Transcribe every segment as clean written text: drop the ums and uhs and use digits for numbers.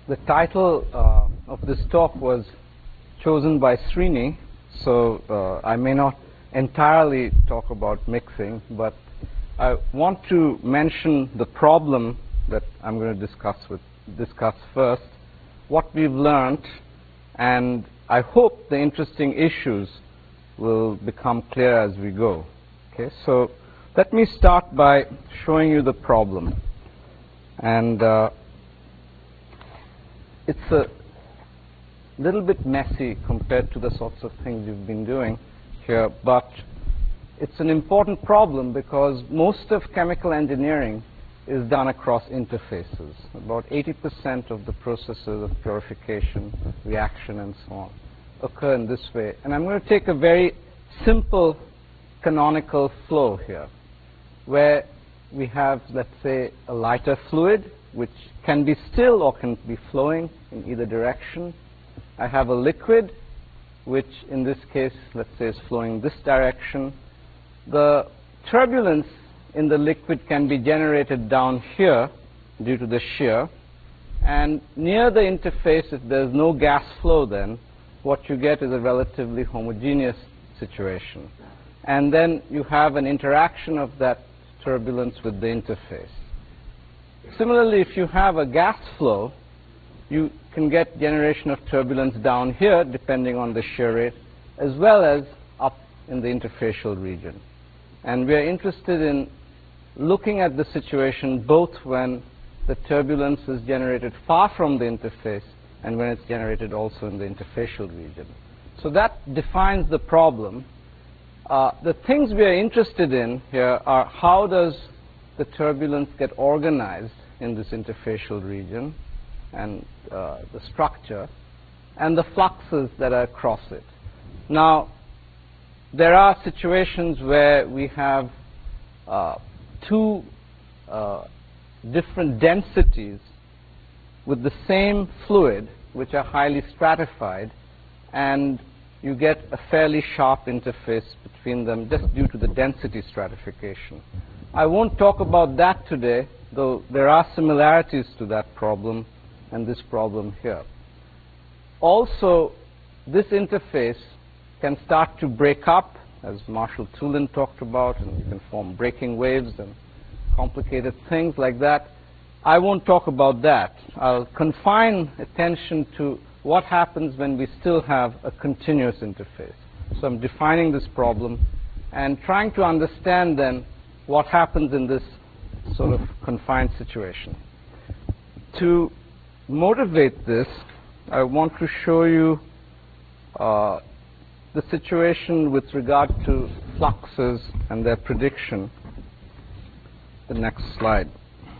The title of this talk was chosen by Srini, so I may not entirely talk about mixing, but I want to mention the problem that I'm going to discuss first, what we've learned, and I hope the interesting issues will become clear as we go. Okay, so let me start by showing you the problem. And it's a little bit messy compared to the sorts of things you've been doing here, but it's an important problem because most of chemical engineering is done across interfaces. About 80% of the processes of purification, reaction, and so on occur in this way. And I'm going to take a very simple canonical flow here, where we have, let's say, a lighter fluid, which can be still or can be flowing in either direction. I have a liquid, which in this case, let's say, is flowing in this direction. The turbulence in the liquid can be generated down here due to the shear. And near the interface, if there's no gas flow, then what you get is a relatively homogeneous situation. And then you have an interaction of that turbulence with the interface. Similarly, if you have a gas flow, you can get generation of turbulence down here, depending on the shear rate, as well as up in the interfacial region. And we are interested in looking at the situation both when the turbulence is generated far from the interface and when it's generated also in the interfacial region. So that defines the problem. The things we are interested in here are how does the turbulence get organized in this interfacial region and the structure and the fluxes that are across it. Now, there are situations where we have two different densities with the same fluid, which are highly stratified, and you get a fairly sharp interface between them just due to the density stratification. I won't talk about that today, though there are similarities to that problem and this problem here. Also, this interface can start to break up, as Marshall Tulin talked about, and you can form breaking waves and complicated things like that. I won't talk about that. I'll confine attention to what happens when we still have a continuous interface. So I'm defining this problem and trying to understand then what happens in this sort of confined situation. To motivate this, I want to show you the situation with regard to fluxes and their prediction. The next slide.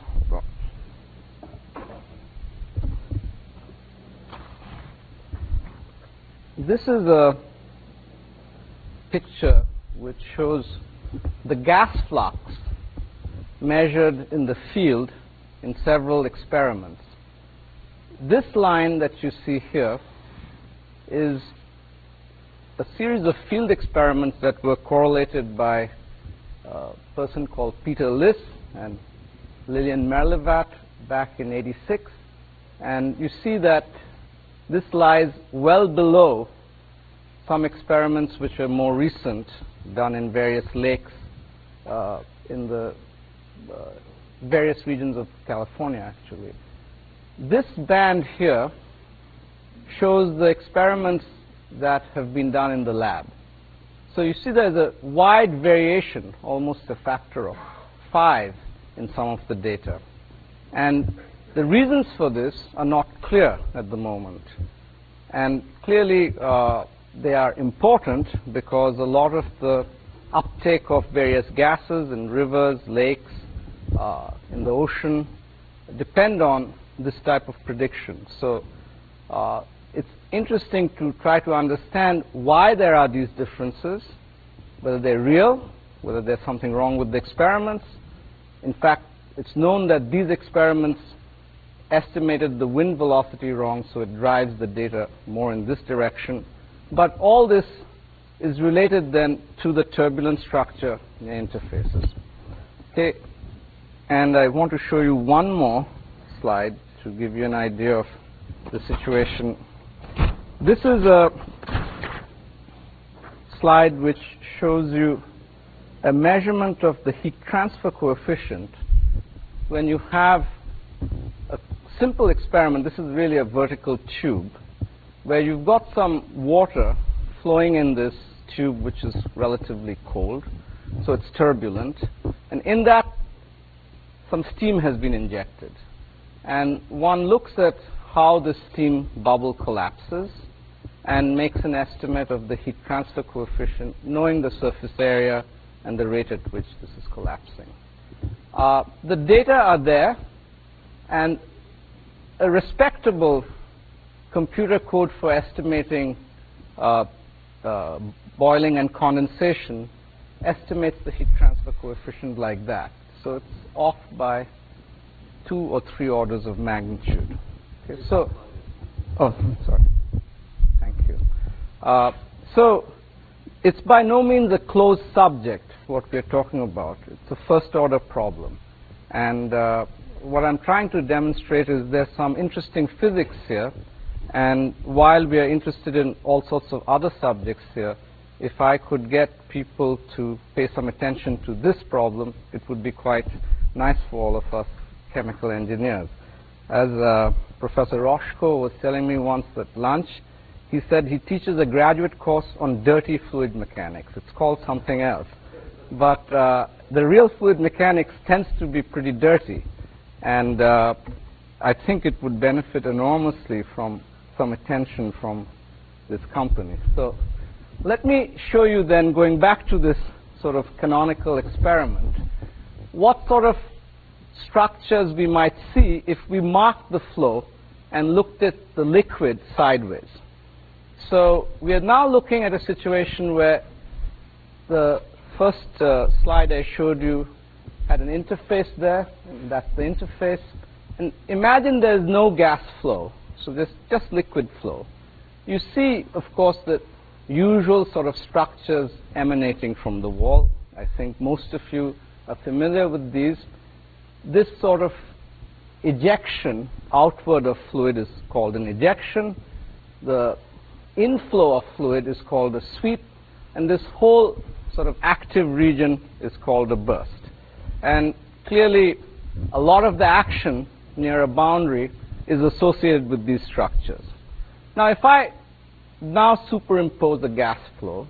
This is a picture which shows the gas flux measured in the field in several experiments. This line that you see here is a series of field experiments that were correlated by a person called Peter Liss and Lilian Merlevat back in '86. And you see that this lies well below some experiments which are more recent, done in various lakes in the various regions of California, actually. This band here shows the experiments that have been done in the lab. So you see there's a wide variation, almost a factor of 5 in some of the data. And the reasons for this are not clear at the moment. And clearly they are important because a lot of the uptake of various gases in rivers, lakes, in the ocean depend on this type of prediction. So it's interesting to try to understand why there are these differences, whether they're real, whether there's something wrong with the experiments. In fact, it's known that these experiments estimated the wind velocity wrong, so it drives the data more in this direction. But all this is related then to the turbulent structure in the interfaces. Okay, and I want to show you one more slide to give you an idea of the situation. This is a slide which shows you a measurement of the heat transfer coefficient when you have a simple experiment. This is really a vertical tube where you've got some water flowing in this tube which is relatively cold, so it's turbulent, and in that some steam has been injected, and one looks at how the steam bubble collapses and makes an estimate of the heat transfer coefficient, knowing the surface area and the rate at which this is collapsing. The data are there, and a respectable computer code for estimating boiling and condensation estimates the heat transfer coefficient like that. So it's off by 2 or 3 orders of magnitude. Okay, so, oh, sorry. Thank you. So it's by no means a closed subject, what we're talking about. It's a first-order problem. And what I'm trying to demonstrate is there's some interesting physics here. And while we are interested in all sorts of other subjects here, if I could get people to pay some attention to this problem, it would be quite nice for all of us chemical engineers. As Professor Roshko was telling me once at lunch, he said he teaches a graduate course on dirty fluid mechanics. It's called something else. But the real fluid mechanics tends to be pretty dirty. And I think it would benefit enormously from some attention from this company. So let me show you then, going back to this sort of canonical experiment, what sort of structures we might see if we marked the flow and looked at the liquid sideways. So we are now looking at a situation where the first slide I showed you had an interface there, and that's the interface. And imagine there's no gas flow, so there's just liquid flow. You see, of course, the usual sort of structures emanating from the wall. I think most of you are familiar with these. This sort of ejection outward of fluid is called an ejection. The inflow of fluid is called a sweep, and this whole sort of active region is called a burst. And clearly, a lot of the action near a boundary is associated with these structures. Now, if I now superimpose a gas flow,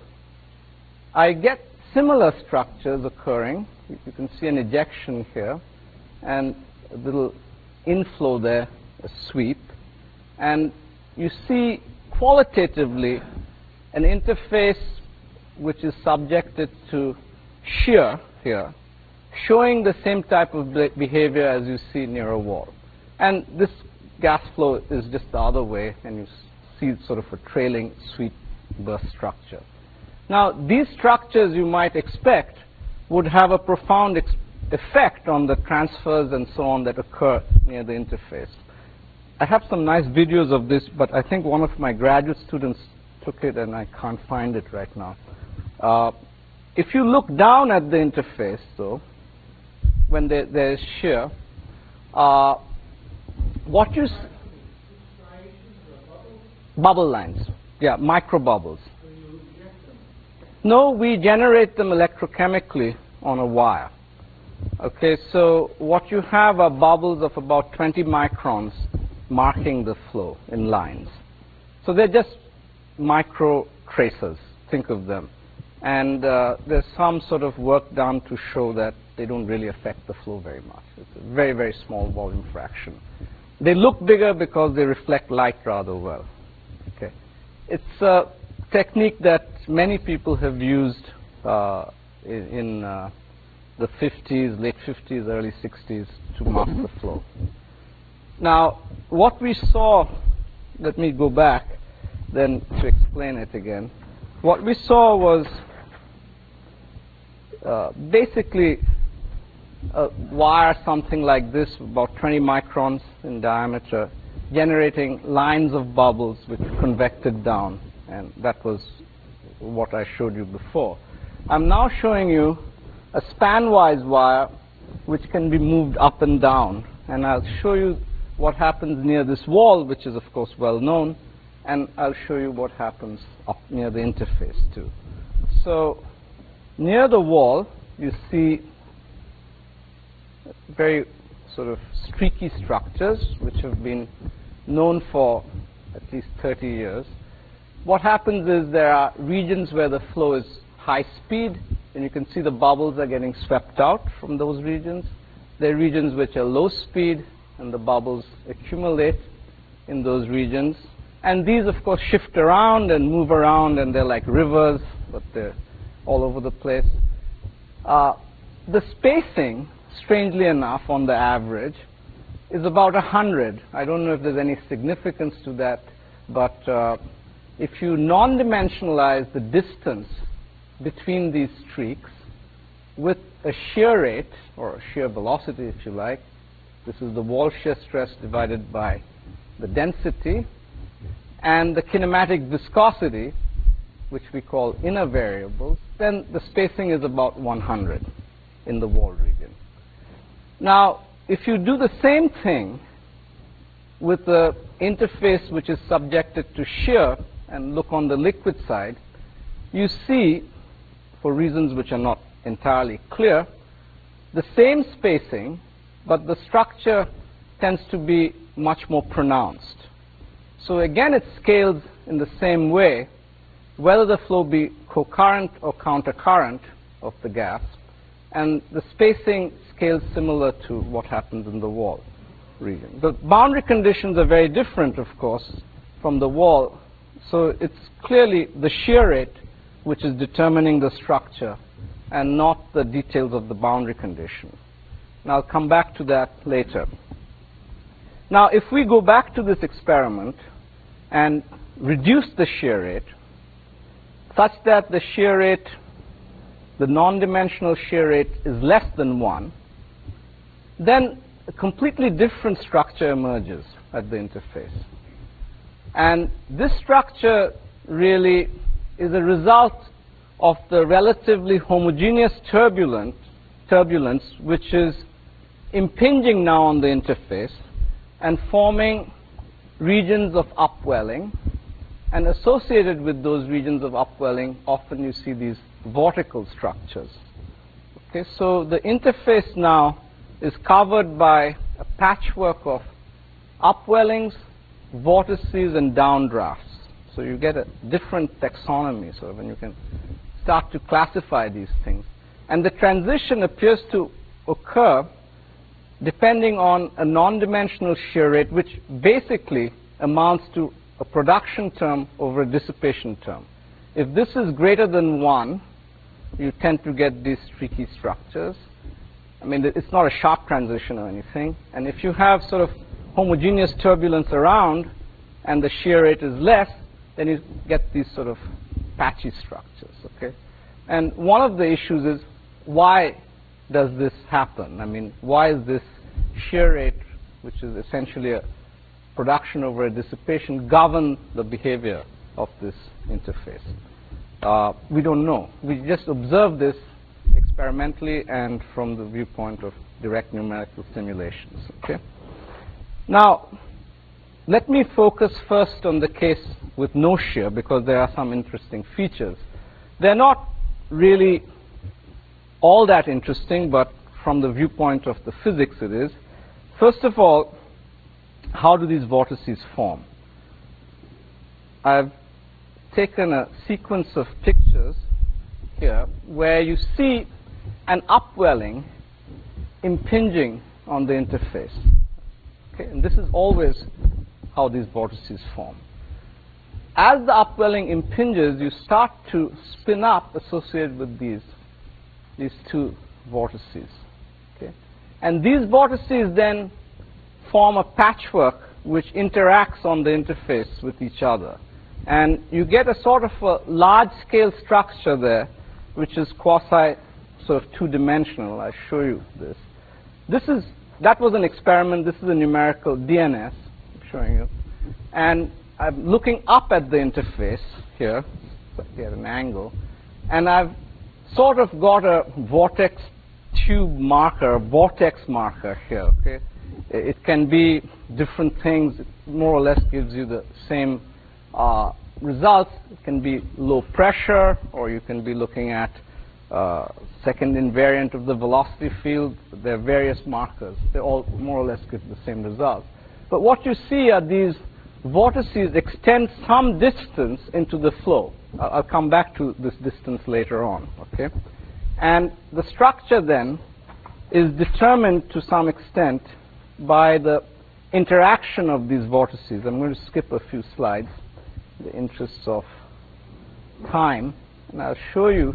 I get similar structures occurring. You can see an ejection here, and a little inflow there, a sweep. And you see qualitatively an interface which is subjected to shear here, showing the same type of behavior as you see near a wall. And this gas flow is just the other way, and you see sort of a trailing sweep burst structure. Now, these structures you might expect would have a profound effect on the transfers and so on that occur near the interface. I have some nice videos of this, but I think one of my graduate students took it and I can't find it right now. If you look down at the interface, though, when there is shear, what you bubble lines, yeah, micro bubbles. No, we generate them electrochemically on a wire. Okay, so what you have are bubbles of about 20 microns marking the flow in lines. So they're just micro tracers, think of them. And there's some sort of work done to show that they don't really affect the flow very much. It's a very, very small volume fraction. They look bigger because they reflect light rather well. Okay, it's a technique that many people have used in the 50s, late 50s, early 60s to mask the flow. Now, what we saw, let me go back then to explain it again. What we saw was basically a wire something like this, about 20 microns in diameter, generating lines of bubbles which convected down, and that was what I showed you before. I'm now showing you a span-wise wire which can be moved up and down, and I'll show you what happens near this wall, which is of course well known, and I'll show you what happens up near the interface too. So near the wall, you see very sort of streaky structures which have been known for at least 30 years. What happens is there are regions where the flow is high speed, and you can see the bubbles are getting swept out from those regions. There are regions which are low speed, and the bubbles accumulate in those regions. And these, of course, shift around and move around, and they're like rivers, but they're all over the place. The spacing, strangely enough, on the average, is about 100. I don't know if there's any significance to that, but if you non-dimensionalize the distance between these streaks with a shear rate, or a shear velocity, if you like, this is the wall shear stress divided by the density, and the kinematic viscosity, which we call inner variables, then the spacing is about 100 in the wall region. Now, if you do the same thing with the interface which is subjected to shear and look on the liquid side, you see, for reasons which are not entirely clear, the same spacing, but the structure tends to be much more pronounced. So again, it scales in the same way, whether the flow be co-current or counter-current of the gas, and the spacing scales similar to what happens in the wall region. The boundary conditions are very different, of course, from the wall, so it's clearly the shear rate which is determining the structure and not the details of the boundary condition. And I'll come back to that later. Now, if we go back to this experiment and reduce the shear rate such that the shear rate, the non-dimensional shear rate, is less than 1, then a completely different structure emerges at the interface. And this structure really is a result of the relatively homogeneous turbulence which is impinging now on the interface and forming regions of upwelling, and associated with those regions of upwelling, often you see these vortical structures. Okay, so the interface now is covered by a patchwork of upwellings, vortices, and downdrafts. So you get a different taxonomy, sort of, and you can start to classify these things. And the transition appears to occur depending on a non-dimensional shear rate, which basically amounts to a production term over a dissipation term. If this is greater than 1, you tend to get these streaky structures. I mean, it's not a sharp transition or anything. And if you have sort of homogeneous turbulence around and the shear rate is less, then you get these sort of patchy structures. Okay? And one of the issues is, why does this happen? I mean, why is this shear rate, which is essentially a production over a dissipation, govern the behavior of this interface? We don't know. We just observe this experimentally and from the viewpoint of direct numerical simulations. Okay? Now, let me focus first on the case with no shear, because there are some interesting features. They're not really all that interesting, but from the viewpoint of the physics it is. First of all, how do these vortices form? I've taken a sequence of pictures here where you see an upwelling impinging on the interface. Okay? And this is always how these vortices form. As the upwelling impinges, you start to spin up associated with these two vortices. Okay? And these vortices then form a patchwork which interacts on the interface with each other. And you get a sort of a large-scale structure there, which is quasi sort of two-dimensional. I'll show you this. That was an experiment. This is a numerical DNS I'm showing you. And I'm looking up at the interface here, at an angle, and I've sort of got a vortex tube marker, a vortex marker here. Okay? It can be different things. It more or less gives you the same results. It can be low pressure, or you can be looking at second invariant of the velocity field. There are various markers. They all more or less give the same result. But what you see are these vortices extend some distance into the flow. I'll come back to this distance later on. Okay? And the structure then is determined to some extent by the interaction of these vortices. I'm going to skip a few slides in the interests of time, and I'll show you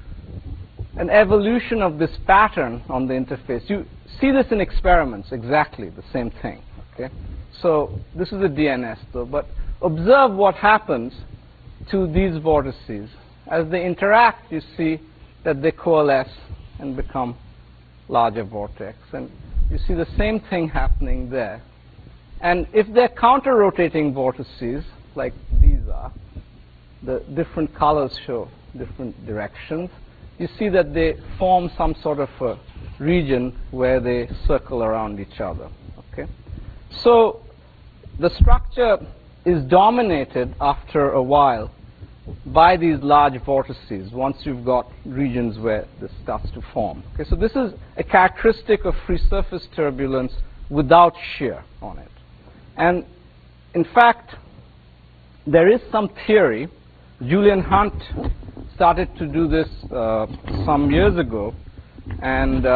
an evolution of this pattern on the interface. You see this in experiments, exactly the same thing. Okay? So this is a DNS though, but observe what happens to these vortices. As they interact, you see that they coalesce and become larger vortex. And you see the same thing happening there. And if they're counter-rotating vortices, like these are, the different colors show different directions, you see that they form some sort of a region where they circle around each other. Okay? So the structure is dominated after a while by these large vortices once you've got regions where this starts to form. Okay? So this is a characteristic of free surface turbulence without shear on it. And in fact, there is some theory. Julian Hunt started to do this some years ago, and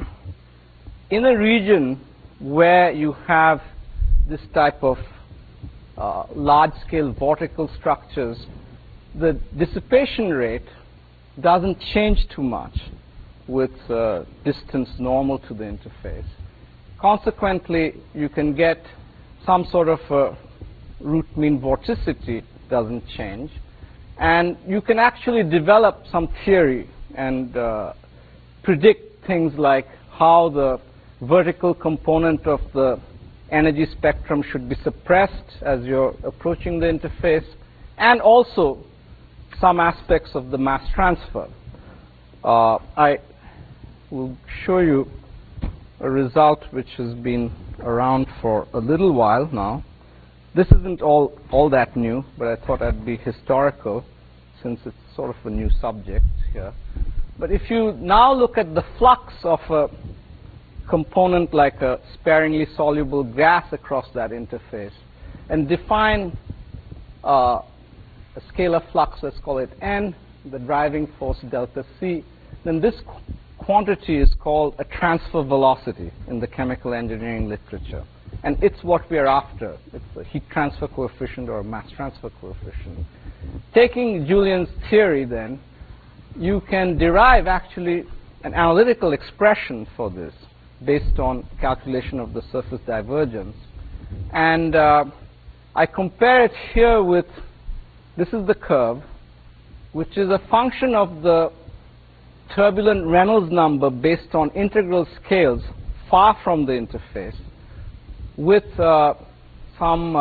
in a region where you have this type of large-scale vortical structures, the dissipation rate doesn't change too much with distance normal to the interface. Consequently, you can get some sort of a root mean vorticity doesn't change. And you can actually develop some theory and predict things like how the vertical component of the energy spectrum should be suppressed as you're approaching the interface, and also some aspects of the mass transfer. I will show you a result which has been around for a little while now. This isn't all that new, but I thought I'd be historical since it's sort of a new subject here. But if you now look at the flux of a component like a sparingly soluble gas across that interface and define a scalar flux, let's call it N, the driving force delta C, then this quantity is called a transfer velocity in the chemical engineering literature. And it's what we are after. It's a heat transfer coefficient or a mass transfer coefficient. Taking Julian's theory then, you can derive actually an analytical expression for this based on calculation of the surface divergence. And I compare it here with, this is the curve, which is a function of the turbulent Reynolds number based on integral scales far from the interface, with some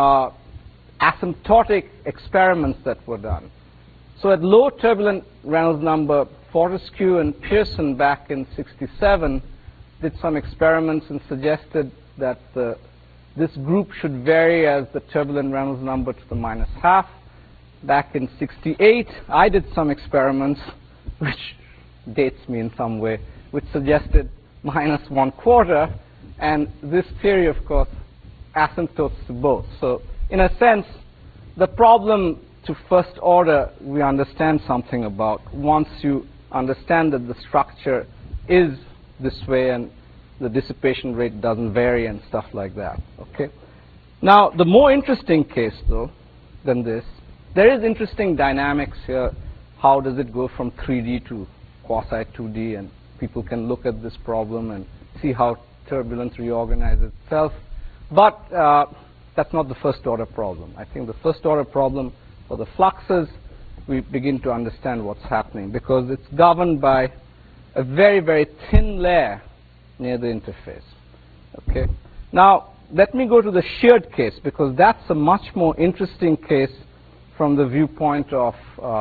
asymptotic experiments that were done. So at low turbulent Reynolds number, Fortescue and Pearson back in '67 did some experiments and suggested that this group should vary as the turbulent Reynolds number to the minus half. Back in '68, I did some experiments, which dates me in some way, which suggested minus 1/4, and this theory, of course, asymptotes to both. So in a sense, the problem to first order we understand something about once you understand that the structure is this way and the dissipation rate doesn't vary and stuff like that. Okay. Now, the more interesting case, though, than this, there is interesting dynamics here. How does it go from 3D to quasi 2D? And people can look at this problem and see how turbulence reorganizes itself. But that's not the first order problem. I think the first order problem for the fluxes, we begin to understand what's happening because it's governed by a very, very thin layer near the interface. Okay. Now, let me go to the sheared case because that's a much more interesting case from the viewpoint of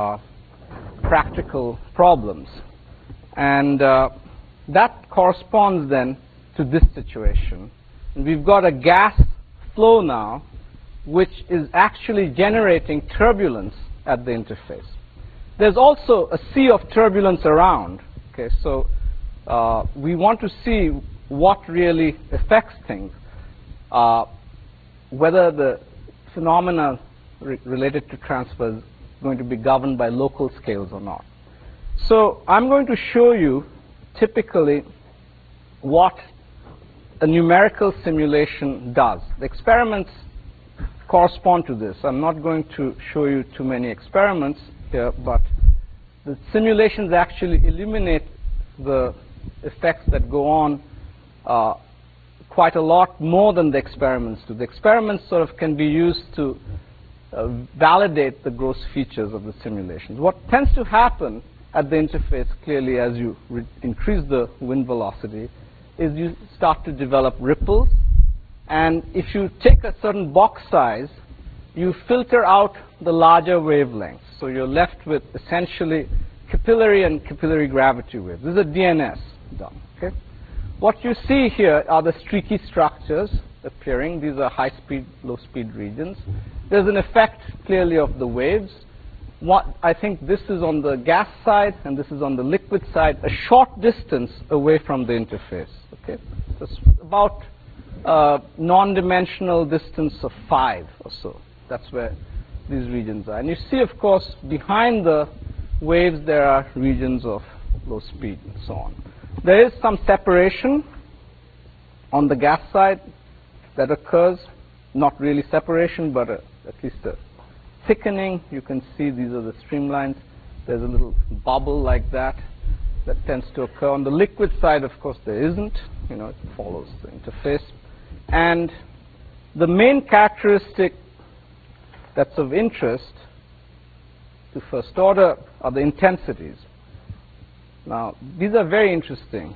practical problems. And that corresponds then to this situation And we've got a gas flow now, which is actually generating turbulence at the interface. There's also a sea of turbulence around. Okay, so we want to see what really affects things, whether the phenomena related to transfer is going to be governed by local scales or not. So I'm going to show you typically what a numerical simulation does. The experiments correspond to this. I'm not going to show you too many experiments here, but the simulations actually illuminate the effects that go on quite a lot more than the experiments do. The experiments sort of can be used to validate the gross features of the simulations. What tends to happen at the interface, clearly, as you increase the wind velocity, is you start to develop ripples. And if you take a certain box size, you filter out the larger wavelengths. So you're left with essentially capillary and capillary gravity waves. This is a DNS done. Okay? What you see here are the streaky structures appearing. These are high-speed, low-speed regions. There's an effect, clearly, of the waves. I think this is on the gas side, and this is on the liquid side, a short distance away from the interface. Okay? So it's about non-dimensional distance of 5 or so. That's where these regions are. And you see, of course, behind the waves, there are regions of low speed and so on. There is some separation on the gas side that occurs. Not really separation, but at least a thickening. You can see these are the streamlines. There's a little bubble like that that tends to occur. On the liquid side, of course, there isn't. You know, it follows the interface. And the main characteristic that's of interest to first order are the intensities. Now, these are very interesting.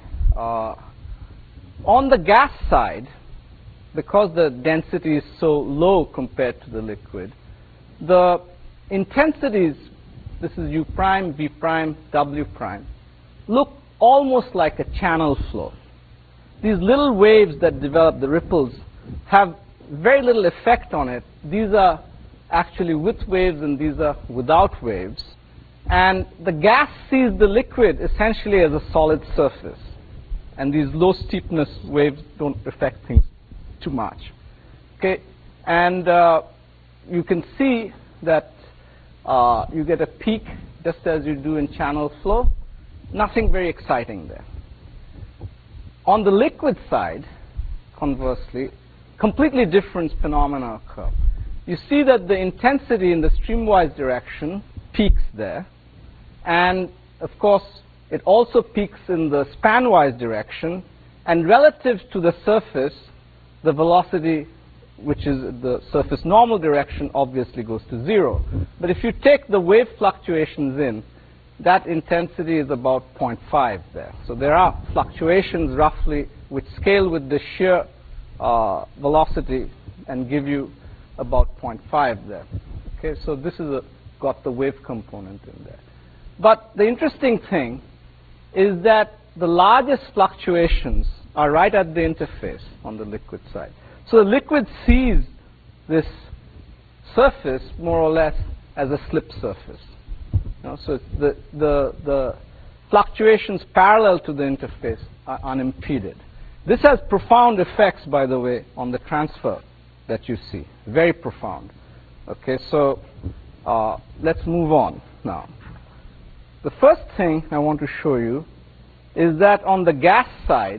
On the gas side, because the density is so low compared to the liquid, the intensities, this is U prime, V prime, W prime, look almost like a channel flow. These little waves that develop, the ripples, have very little effect on it. These are actually with waves, and these are without waves. And the gas sees the liquid essentially as a solid surface. And these low steepness waves don't affect things too much. Okay? And you can see that you get a peak just as you do in channel flow. Nothing very exciting there. On the liquid side, conversely, completely different phenomena occur. You see that the intensity in the streamwise direction peaks there. And, of course, it also peaks in the spanwise direction. And relative to the surface, the velocity, which is the surface normal direction, obviously goes to 0. But if you take the wave fluctuations in, that intensity is about 0.5 there. So there are fluctuations roughly which scale with the shear velocity and give you about 0.5 there. Okay, so this is got the wave component in there. But the interesting thing is that the largest fluctuations are right at the interface on the liquid side. So the liquid sees this surface more or less as a slip surface. You know, so the fluctuations parallel to the interface are unimpeded. This has profound effects, by the way, on the transfer that you see. Very profound. Okay, so let's move on now. The first thing I want to show you is that on the gas side,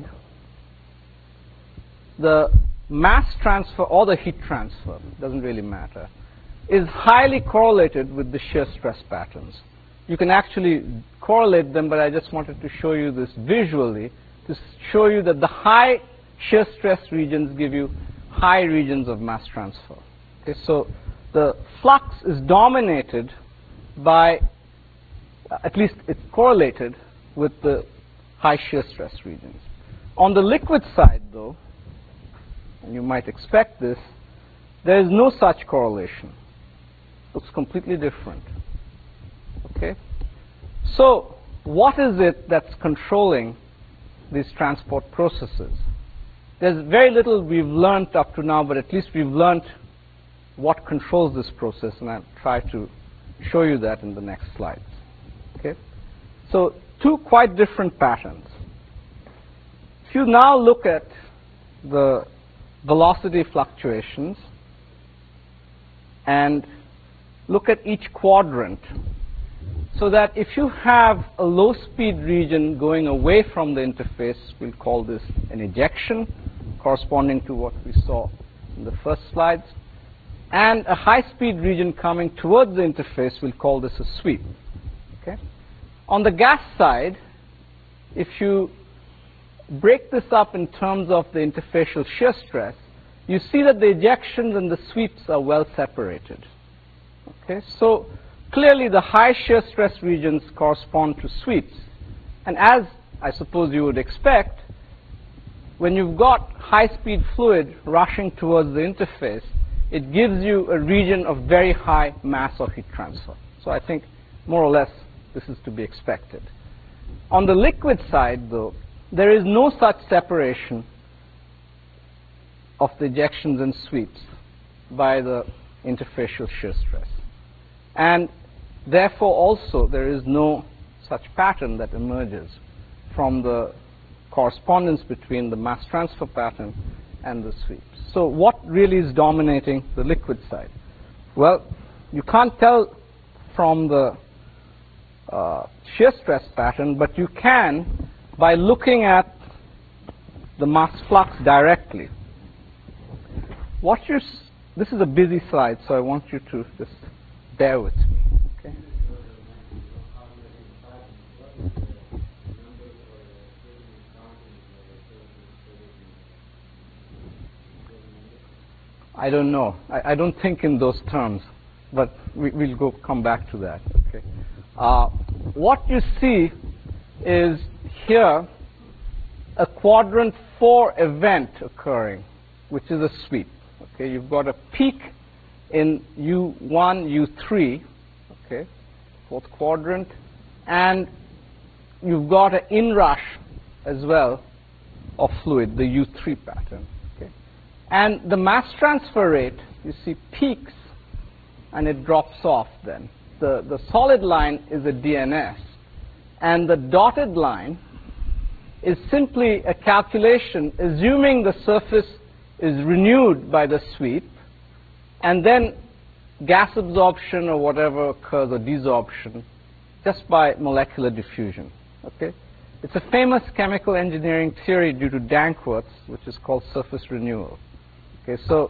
the mass transfer or the heat transfer, doesn't really matter, is highly correlated with the shear stress patterns. You can actually correlate them, but I just wanted to show you this visually to show you that the high shear stress regions give you high regions of mass transfer. Okay, so the flux is dominated by, at least it's correlated with the high shear stress regions. On the liquid side, though, and you might expect this, there is no such correlation. Looks completely different. Okay? So what is it that's controlling these transport processes? there's very little we've learned up to now, but at least we've learned what controls this process, and I'll try to show you that in the next slides. Okay? So two quite different patterns. If you now look at the velocity fluctuations and look at each quadrant, so that if you have a low speed region going away from the interface, we'll call this an ejection, corresponding to what we saw in the first slides, and a high speed region coming towards the interface, we'll call this a sweep. Okay? On the gas side, if you break this up in terms of the interfacial shear stress, you see that the ejections and the sweeps are well separated. Okay? So clearly the high shear stress regions correspond to sweeps. And as I suppose you would expect, when you've got high-speed fluid rushing towards the interface, it gives you a region of very high mass of heat transfer. So I think more or less this is to be expected. On the liquid side, though, there is no such separation of the ejections and sweeps by the interfacial shear stress. And therefore also there is no such pattern that emerges from the correspondence between the mass transfer pattern and the sweeps. So what really is dominating the liquid side? Well, you can't tell from the shear stress pattern, but you can by looking at the mass flux directly. This is a busy slide, so I want you to just bear with me. Okay? I don't know. I don't think in those terms, but we'll come back to that. Okay. What you see is here a quadrant 4 event occurring, which is a sweep. Okay, you've got a peak in U1, U3, okay, fourth quadrant, and you've got an inrush as well of fluid, the U3 pattern. Okay, and the mass transfer rate, you see, peaks and it drops off. Then the solid line is a DNS, and the dotted line is simply a calculation assuming the surface is renewed by the sweep, and then gas absorption or whatever occurs, or desorption, just by molecular diffusion. Okay? It's a famous chemical engineering theory due to Dankworth, which is called surface renewal. Okay, so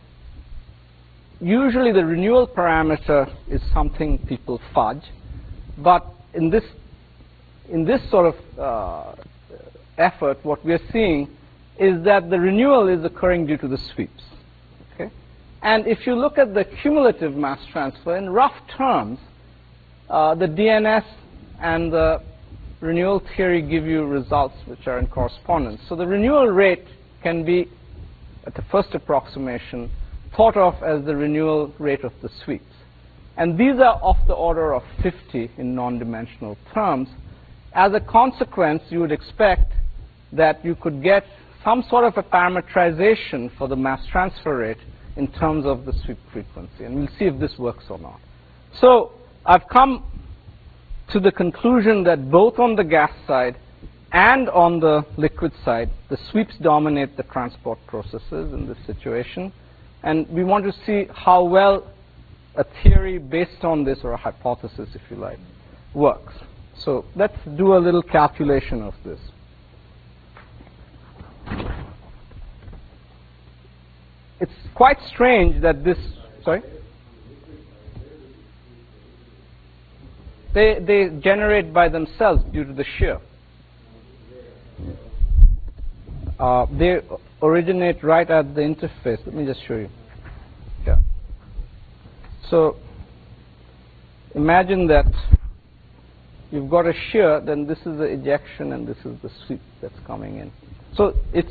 usually the renewal parameter is something people fudge, but in this sort of effort, what we are seeing is that the renewal is occurring due to the sweeps. Okay? And if you look at the cumulative mass transfer, in rough terms, the DNS and the renewal theory give you results which are in correspondence. So the renewal rate can be, at the first approximation, thought of as the renewal rate of the sweeps. And these are of the order of 50 in non-dimensional terms. As a consequence, you would expect that you could get some sort of a parameterization for the mass transfer rate in terms of the sweep frequency. And we'll see if this works or not. So I've come to the conclusion that both on the gas side and on the liquid side, the sweeps dominate the transport processes in this situation. And we want to see how well a theory based on this, or a hypothesis, if you like, works. So let's do a little calculation of this. It's quite strange that this, sorry? They generate by themselves due to the shear. They originate right at the interface. Let me just show you. Yeah. So imagine that you've got a shear, then this is the ejection and this is the sweep that's coming in. So it's,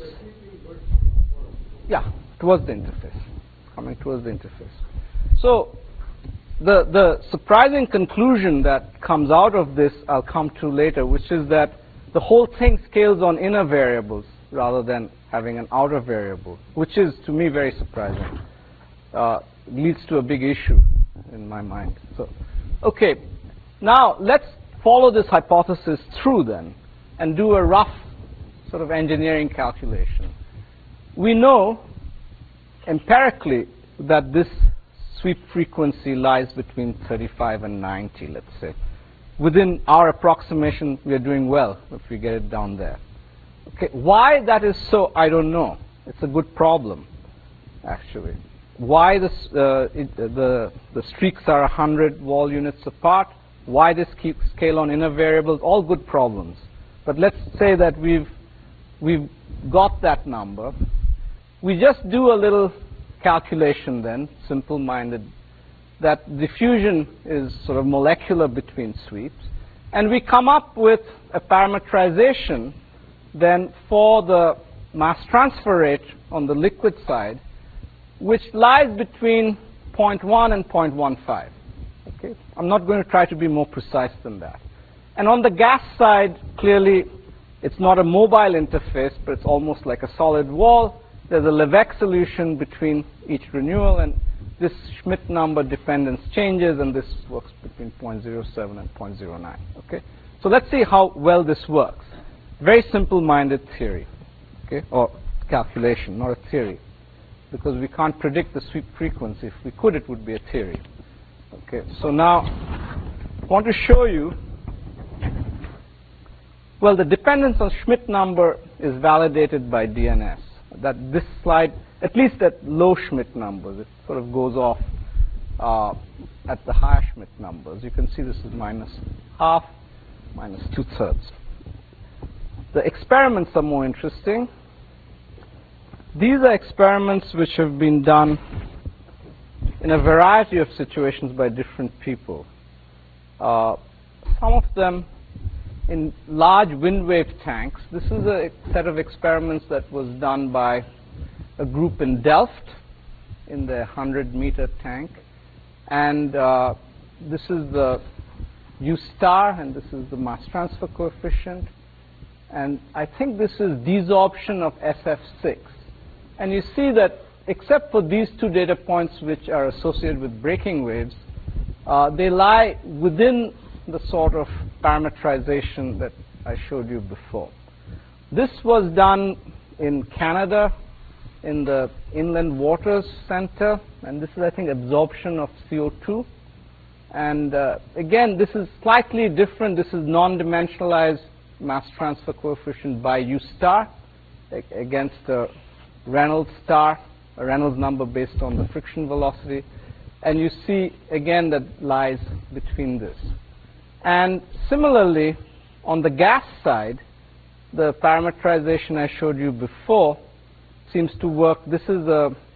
yeah, towards the interface, coming towards the interface. So the surprising conclusion that comes out of this I'll come to later, which is that the whole thing scales on inner variables rather than having an outer variable, which is, to me, very surprising, leads to a big issue in my mind. So, okay, now let's follow this hypothesis through then and do a rough sort of engineering calculation. We know empirically that this sweep frequency lies between 35 and 90, let's say. Within our approximation, we are doing well if we get it down there. Okay, why that is so, I don't know. It's a good problem, actually. Why this, the streaks are 100 wall units apart, why this scale on inner variables, all good problems. But let's say that we've got that number. We just do a little calculation then, simple-minded, that diffusion is sort of molecular between sweeps. And we come up with a parametrization then for the mass transfer rate on the liquid side, which lies between 0.1 and 0.15. Okay? I'm not going to try to be more precise than that. And on the gas side, clearly, it's not a mobile interface, but it's almost like a solid wall. There's a Levesque solution between each renewal, and this Schmidt number dependence changes, and this works between 0.07 and 0.09. Okay? So let's see how well this works. Very simple-minded theory, okay, or calculation, not a theory, because we can't predict the sweep frequency. If we could, it would be a theory. Okay, so now I want to show you, well, the dependence on Schmidt number is validated by DNS. That this slide, at least at low Schmidt numbers, it sort of goes off at the higher Schmidt numbers. You can see this is -half, -2/3. The experiments are more interesting. These are experiments which have been done in a variety of situations by different people. Some of them in large wind wave tanks. This is a set of experiments that was done by a group in Delft in the 100-meter tank. And this is the U star, and this is the mass transfer coefficient. And I think this is desorption of SF6. And you see that except for these two data points which are associated with breaking waves, they lie within the sort of parametrization that I showed you before. This was done in Canada in the Inland Waters Center, and this is, I think, absorption of CO2. And again, this is slightly different. This is non-dimensionalized mass transfer coefficient by U star against a Reynolds star, a Reynolds number based on the friction velocity. And you see, again, that lies between this. And similarly, on the gas side, the parametrization I showed you before seems to work. This is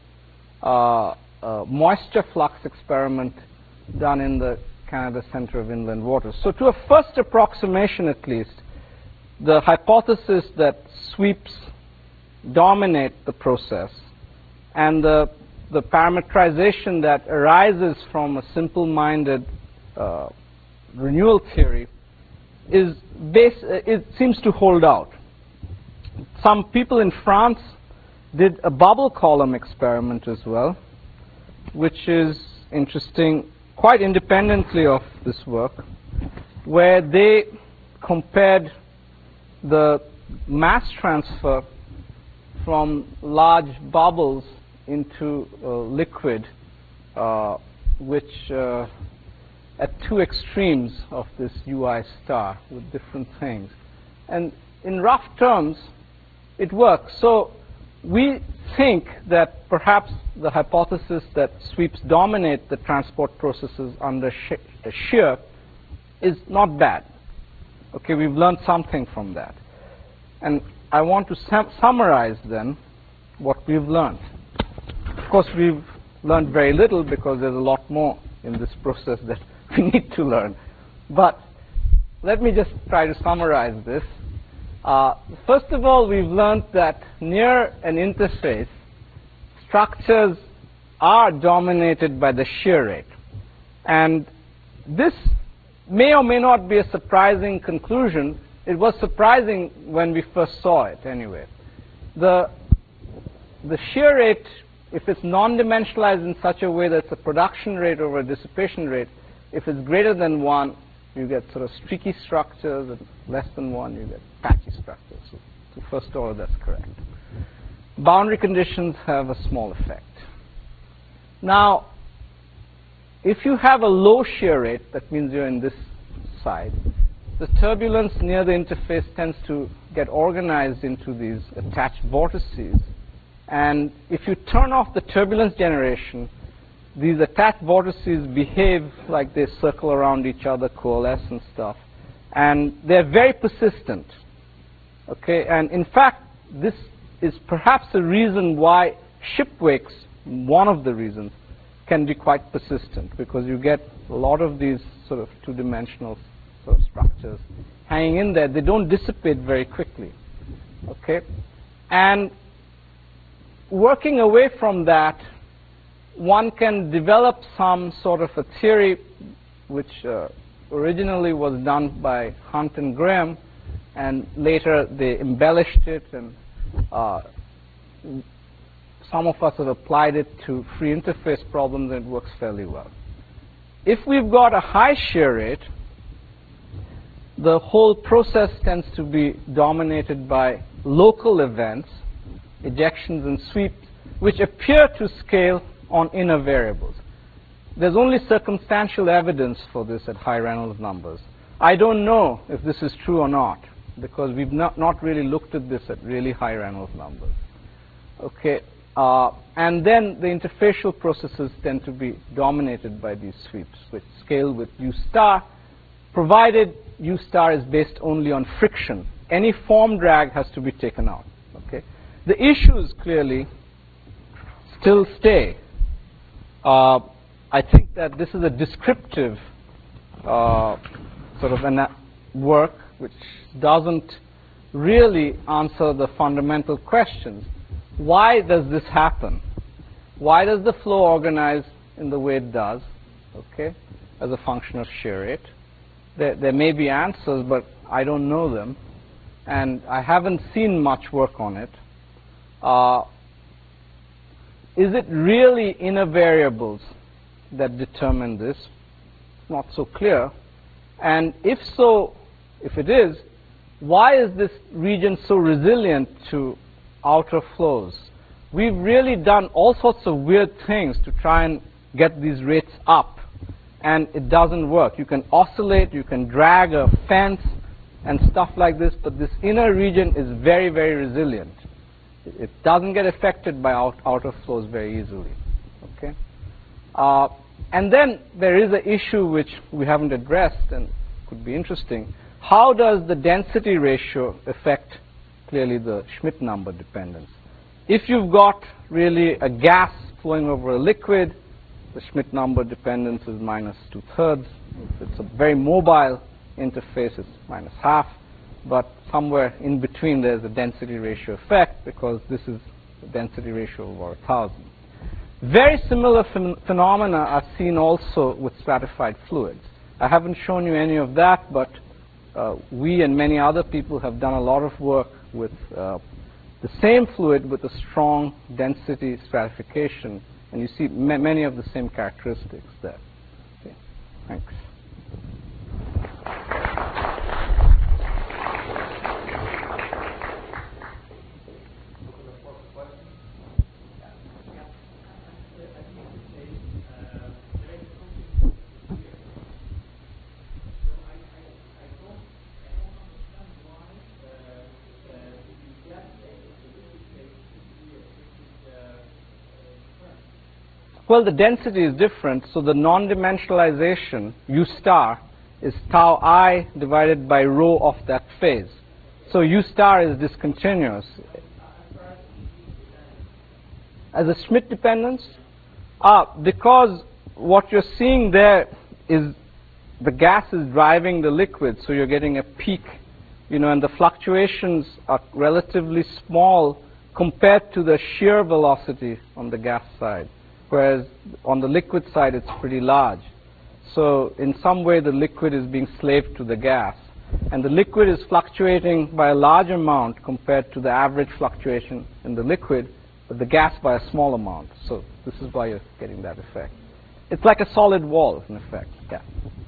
a moisture flux experiment done in the Canada Center of Inland Waters. So to a first approximation, at least, the hypothesis that sweeps dominate the process and the parametrization that arises from a simple-minded renewal theory it seems to hold out. Some people in France did a bubble column experiment as well, which is interesting, quite independently of this work, where they compared the mass transfer from large bubbles into liquid, which at two extremes of this UI star with different things. And in rough terms, it works. So we think that perhaps the hypothesis that sweeps dominate the transport processes under shear is not bad. Okay, we've learned something from that. And I want to summarize then what we've learned. Of course, we've learned very little because there's a lot more in this process that we need to learn. But let me just try to summarize this. First of all, we've learned that near an interface, structures are dominated by the shear rate. And this may or may not be a surprising conclusion. It was surprising when we first saw it, anyway. The the shear rate, if it's non-dimensionalized in such a way that it's a production rate over a dissipation rate, if it's greater than 1, you get sort of streaky structures, and less than 1, you get patchy structures. So to first order, that's correct. Boundary conditions have a small effect. Now, if you have a low shear rate, that means you're in this side, the turbulence near the interface tends to get organized into these attached vortices. And if you turn off the turbulence generation, these attached vortices behave like they circle around each other, coalesce and stuff. And they're very persistent. Okay? And in fact, this is perhaps a reason why shipwrecks, one of the reasons, can be quite persistent, because you get a lot of these sort of two-dimensional sort of structures hanging in there. They don't dissipate very quickly. Okay? And working away from that, one can develop some sort of a theory which originally was done by Hunt and Graham, and later they embellished it, and some of us have applied it to free interface problems, and it works fairly well. If we've got a high shear rate, the whole process tends to be dominated by local events, ejections and sweeps, which appear to scale on inner variables. There's only circumstantial evidence for this at high Reynolds numbers. I don't know if this is true or not, because we've not really looked at this at really high Reynolds numbers. Okay, and then the interfacial processes tend to be dominated by these sweeps, which scale with U star, provided U star is based only on friction. Any form drag has to be taken out. Okay, the issues clearly still stay. I think that this is a descriptive sort of work which doesn't really answer the fundamental questions. Why does this happen? Why does the flow organize in the way it does, okay, as a function of shear rate? There may be answers, but I don't know them, and I haven't seen much work on it. Is it really inner variables that determine this? Not so clear. And if so, if it is, why is this region so resilient to outer flows? We've really done all sorts of weird things to try and get these rates up, and it doesn't work. You can oscillate, you can drag a fence and stuff like this, but this inner region is very, very resilient. It doesn't get affected by outer flows very easily. Okay? And then there is an issue which we haven't addressed and could be interesting. How does the density ratio affect clearly the Schmidt number dependence? If you've got really a gas flowing over a liquid, the Schmidt number dependence is -2/3. If it's a very mobile interface, it's -1/2. But somewhere in between, there's a density ratio effect, because this is a density ratio of over 1,000. Very similar phenomena are seen also with stratified fluids. I haven't shown you any of that, but we and many other people have done a lot of work with the same fluid with a strong density stratification, and you see many of the same characteristics there. Okay, thanks. Well, the density is different, so the non-dimensionalization, U star, is tau I divided by rho of that phase. So U star is discontinuous. As a Schmidt dependence? Because what you're seeing there is the gas is driving the liquid, so you're getting a peak, and the fluctuations are relatively small compared to the shear velocity on the gas side. Whereas on the liquid side, it's pretty large. So in some way, the liquid is being slaved to the gas. And the liquid is fluctuating by a large amount compared to the average fluctuation in the liquid. the gas by a small amount. So this is why you're getting that effect. It's like a solid wall, in effect. Yeah.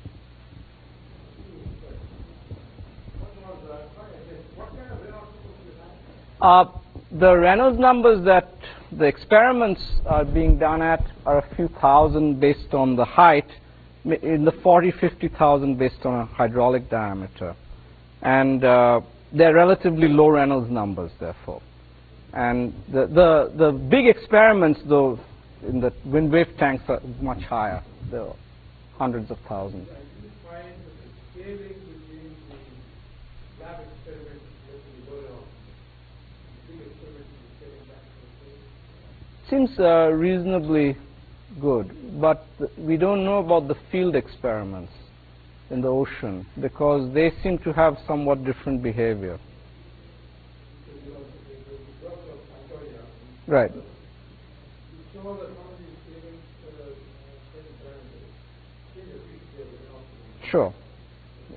The Reynolds numbers that the experiments are being done at are a few thousand based on the height, in the 40-50,000 based on a hydraulic diameter. And they're relatively low Reynolds numbers, therefore. And the big experiments, though, in the wind wave tanks are much higher. They're hundreds of thousands. Seems reasonably good, but we don't know about the field experiments in the ocean because they seem to have somewhat different behavior. Right. Sure. Yeah.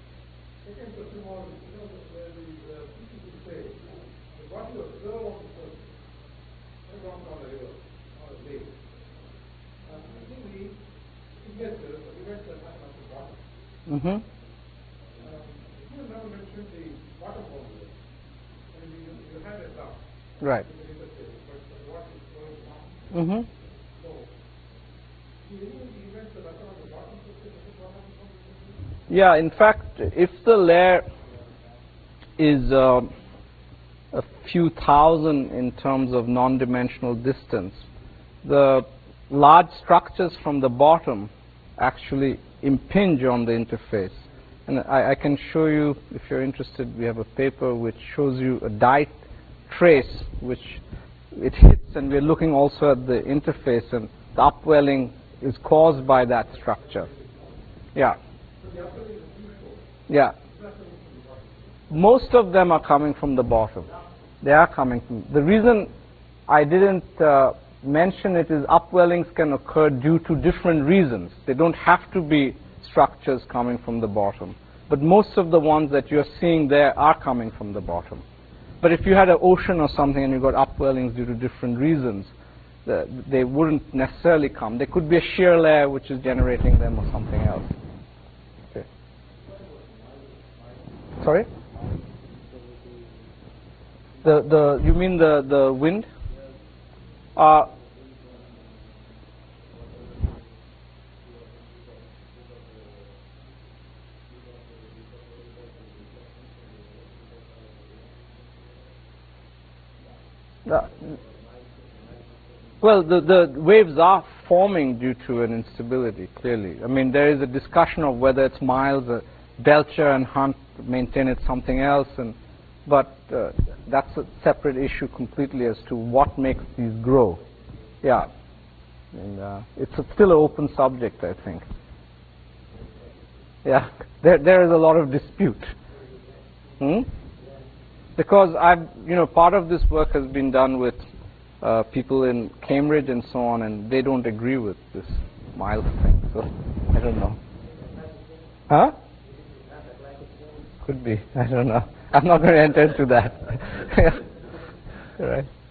Mm-hmm. Right. Mm-hmm. Yeah, in fact, if the layer is a few thousand in terms of non-dimensional distance, the large structures from the bottom actually impinge on the interface. And I can show you, if you're interested, we have a paper which shows you a dye trace which it hits, and we're looking also at the interface, and the upwelling is caused by that structure. Yeah. Yeah. Most of them are coming from the bottom. They are coming from. The reason I didn't mention it is upwellings can occur due to different reasons. They don't have to be structures coming from the bottom. But most of the ones that you're seeing there are coming from the bottom. But if you had an ocean or something and you got upwellings due to different reasons, they wouldn't necessarily come. There could be a shear layer which is generating them or something else. Okay. Sorry? You mean the wind? Well, the waves are forming due to an instability, clearly. I mean, there is a discussion of whether it's Miles, Belcher and Hunt maintain it's something else, but that's a separate issue completely as to what makes these grow. Yeah. And it's still an open subject, I think. Yeah, there is a lot of dispute. Because part of this work has been done with people in Cambridge and so on, and they don't agree with this Miles thing. So I don't know. Huh? Could be. I don't know. I'm not going to enter into that. Right.